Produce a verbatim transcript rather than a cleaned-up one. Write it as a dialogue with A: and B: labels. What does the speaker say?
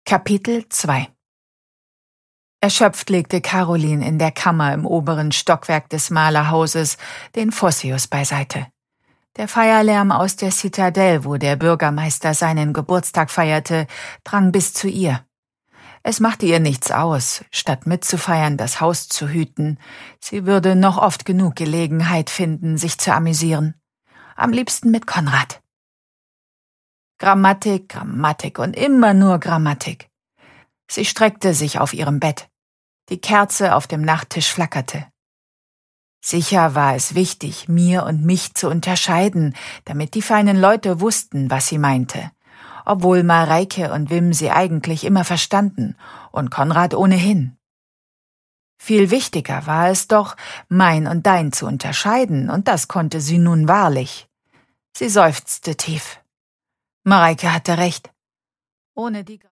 A: Kapitel zwei. Erschöpft legte Caroline in der Kammer im oberen Stockwerk des Malerhauses den Phoceus beiseite. Der Feierlärm aus der Zitadelle, wo der Bürgermeister seinen Geburtstag feierte, drang bis zu ihr. Es machte ihr nichts aus, statt mitzufeiern, das Haus zu hüten. Sie würde noch oft genug Gelegenheit finden, sich zu amüsieren. Am liebsten mit Konrad. Grammatik, Grammatik und immer nur Grammatik. Sie streckte sich auf ihrem Bett. Die Kerze auf dem Nachttisch flackerte. Sicher war es wichtig, mir und mich zu unterscheiden, damit die feinen Leute wussten, was sie meinte. Obwohl Mareike und Wim sie eigentlich immer verstanden und Konrad ohnehin. Viel wichtiger war es doch, mein und dein zu unterscheiden, und das konnte sie nun wahrlich. Sie seufzte tief. Mareike hatte recht. Ohne die